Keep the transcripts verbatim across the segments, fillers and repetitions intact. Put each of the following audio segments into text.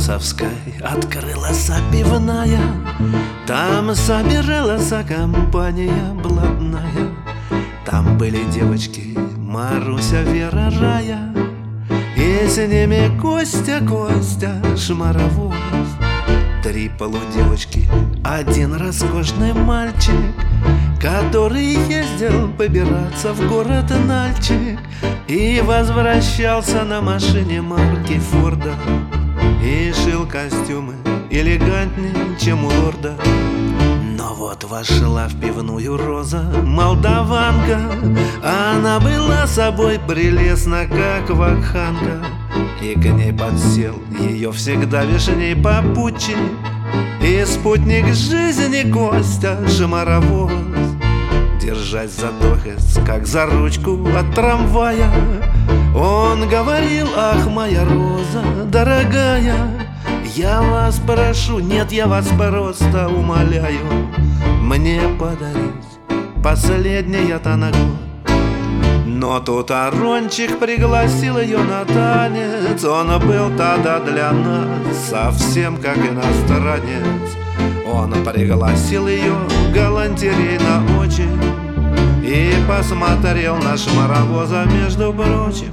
Дерибасовской открылась пивная. Там собиралась компания блатная. Там были девочки Маруся, Вера, Рая, и с ними Костя, Костя, Шмаровоз. Три полудевочки, один роскошный мальчик, который ездил побираться в город Нальчик и возвращался на машине марки Форда и шил костюмы элегантнее, чем у лорда. Но вот вошла в пивную Роза, молдаванка. Она была собой прелестна, как вакханка, и к ней подсел ее всегда вишней попутчик и спутник жизни Костя Шмаровоз. Держась за тохец, как за ручку от трамвая, он говорил: ах, моя Роза, дорогая, я вас прошу, нет, я вас просто умоляю, мне подарить последнее танго. Но тут Арончик пригласил ее на танец. Он был тогда для нас совсем как иностранец. Он пригласил ее галантерейно очень и посмотрел на Шмаровоза, между прочим.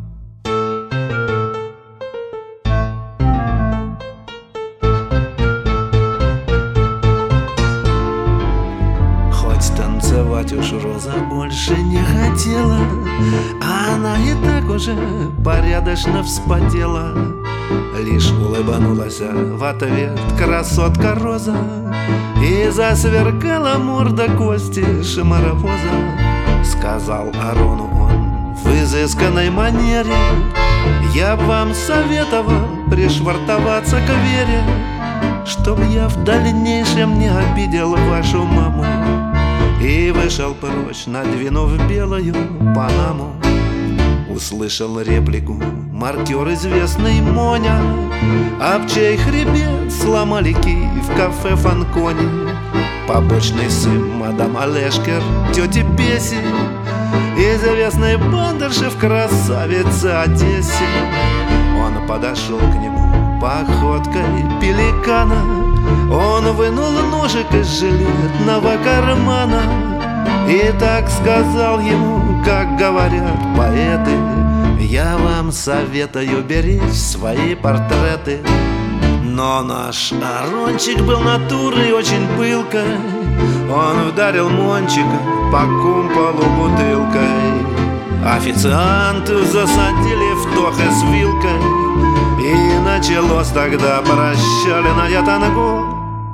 Танцевать уж Роза больше не хотела, она и так уже порядочно вспотела. Лишь улыбнулась в ответ красотка Роза и засверкала морда Кости Шмаровоза. Сказал Арону он в изысканной манере: я б вам советовал пришвартоваться к Вере, чтоб я в дальнейшем не обидел вашу маму. И вышел прочь, надвинув белую панаму. Услышал реплику маркер известный Моня, об чей хребет сломали кий в кафе Фанконе. Побочный сын мадам Олешкер, тети Беси, известный бандерши в красавице Одессе. Он подошел к нему походкой пеликана. Он вынул ножик из жилетного кармана и так сказал ему, как говорят поэты: я вам советую беречь свои портреты. Но наш Арончик был натурой очень пылкой. Он вдарил Мончика по кумполу бутылкой. Официанту засадили в тохе с вилкой, и началось тогда прощальное танго.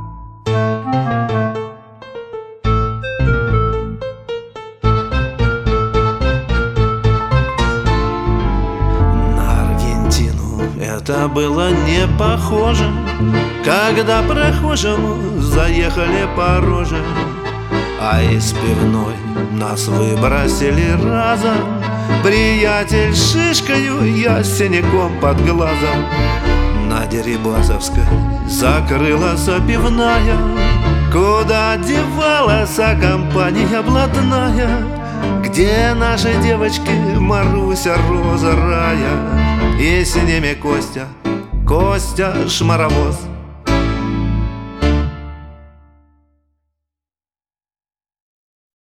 На Аргентину это было не похоже, когда прохожему заехали по роже, а из пивной нас выбросили разом. Приятель с шишкою, я с синяком под глазом. На Дерибасовской закрылась пивная, куда девалась компания блатная, где наши девочки Маруся, Роза, Рая, и с ними Костя, Костя Шмаровоз.